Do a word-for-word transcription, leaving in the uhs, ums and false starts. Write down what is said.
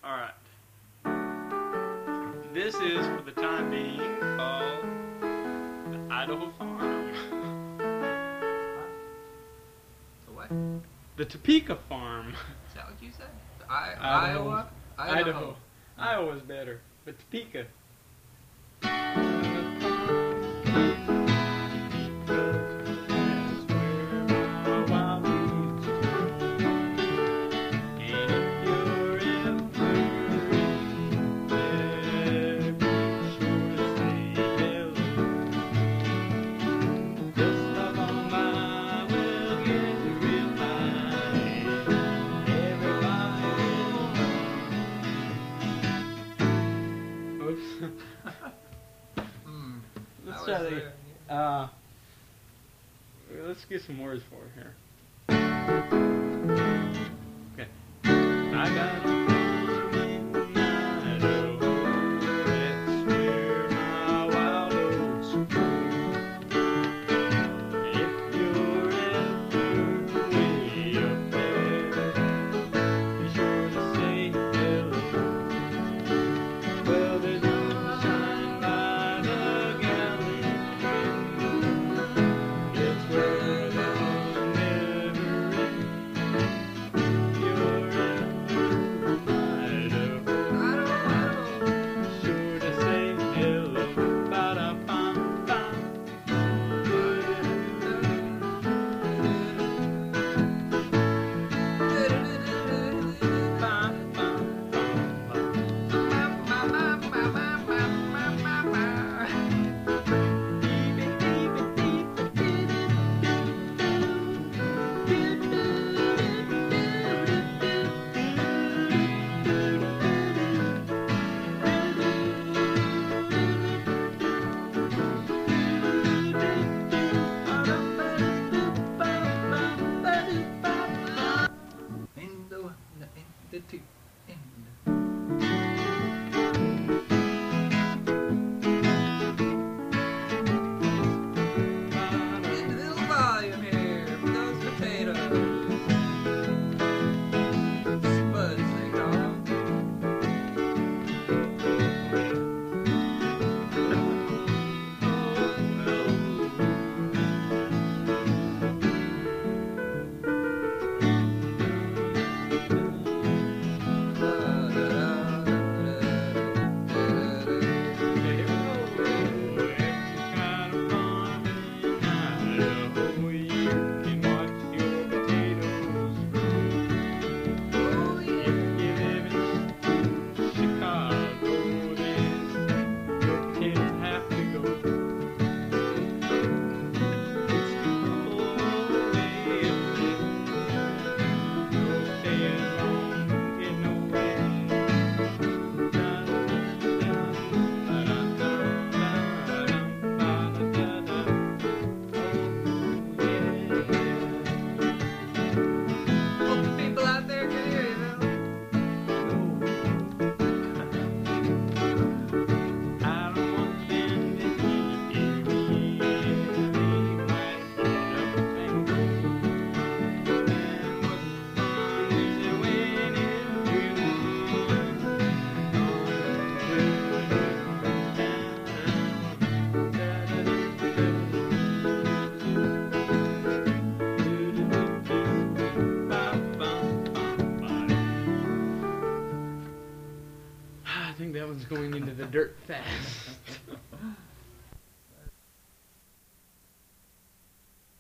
Alright. This is, for the time being, called the Idaho Farm. The what? The Topeka Farm. Is that what you said? I- Idaho. Iowa? Idaho. Iowa's better. But Topeka. Hmm. Let's That try was, the, uh, uh, let's get some words for it here. Okay. I got a farm in Idaho, that's where my wild oats grow. If you're ever way up there, be sure to say hello. Well, there's sunshine by the galley window. It's where the fun never ends. You're ever Idaho. Be sure to say hello. Ba-da-bum-bum. In the, in the two, in Need a little volume here for those potatoes. Spuds, they call them. Hope the people out there can hear you now. I think that one's going into the dirt fast.